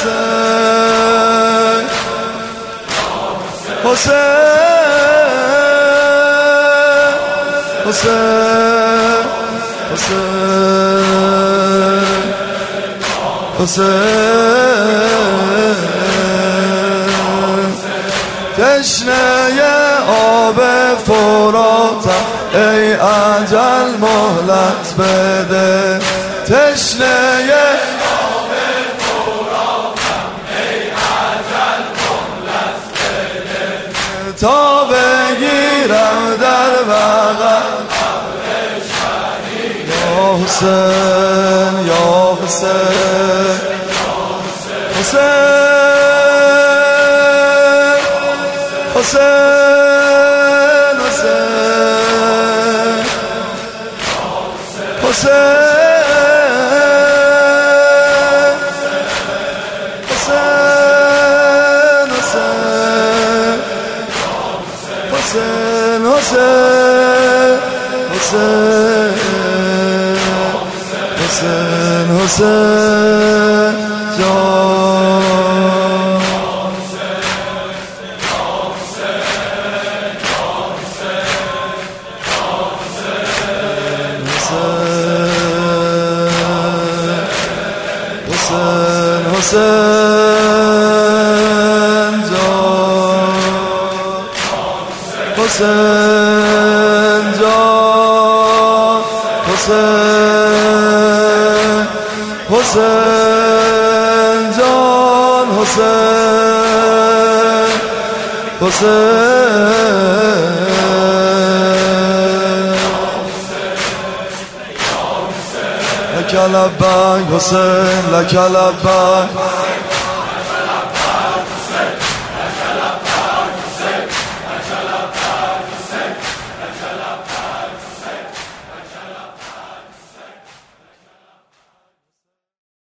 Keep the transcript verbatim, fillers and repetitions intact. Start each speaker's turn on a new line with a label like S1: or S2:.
S1: حسین حسین حسین حسین حسین تشنه آب فراتم ای اجل مهلت بده تشنه آب فراتم ای اجل مهلت بده تا بگیرم در بغل یا حسین یا حسین حسین حسین حسین حسین حسین حسین حسین حسین جان حسین حسین جان حسین جان حسین حسین جان حسین حسین لک لبیک حسین لک لبیک